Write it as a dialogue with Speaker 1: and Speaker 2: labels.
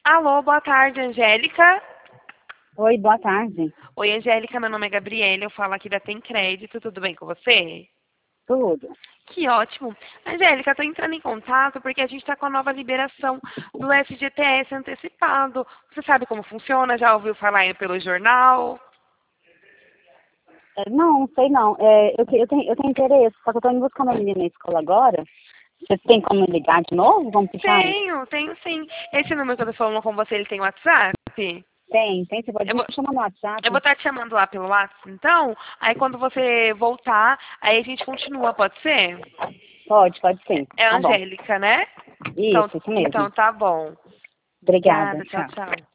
Speaker 1: Alô, boa tarde, Angélica.
Speaker 2: Oi, boa tarde.
Speaker 1: Oi, Angélica, meu nome é Gabriela, eu falo aqui da Tem Crédito, tudo bem com você?
Speaker 2: Tudo.
Speaker 1: Que ótimo. Angélica, estou entrando em contato porque a gente está com a nova liberação do FGTS antecipado. Você sabe como funciona? Já ouviu falar aí pelo jornal?
Speaker 2: Não, sei não. Eu tenho interesse, só que eu tô indo buscar uma menina na escola agora. Você tem como me ligar de novo? Como que faz?
Speaker 1: Tenho sim. Esse número que eu tô falando com você, ele tem WhatsApp?
Speaker 2: Tem. Você pode
Speaker 1: Eu
Speaker 2: me
Speaker 1: vou,
Speaker 2: chamar no
Speaker 1: eu vou
Speaker 2: WhatsApp?
Speaker 1: estar te chamando lá pelo WhatsApp, então. Aí quando você voltar, aí a gente continua, pode ser?
Speaker 2: Pode sim.
Speaker 1: É a
Speaker 2: Tá bom.
Speaker 1: Angélica, né? Então,
Speaker 2: Isso mesmo.
Speaker 1: então tá bom.
Speaker 2: Obrigada.
Speaker 1: Obrigada, tchau,
Speaker 2: Tchau.
Speaker 1: tchau.